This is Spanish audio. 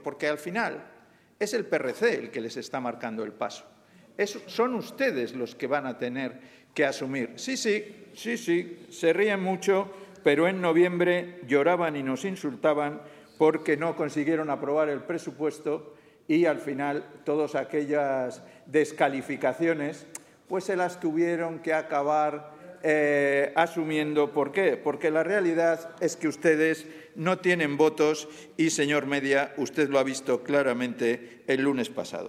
porque al final es el PRC el que les está marcando el paso. Son ustedes los que van a tener que asumir. Sí, se ríen mucho, pero en noviembre lloraban y nos insultaban porque no consiguieron aprobar el presupuesto y al final todas aquellas descalificaciones pues se las tuvieron que acabar asumiendo. ¿Por qué? Porque la realidad es que ustedes no tienen votos y, señor Media, usted lo ha visto claramente el lunes pasado.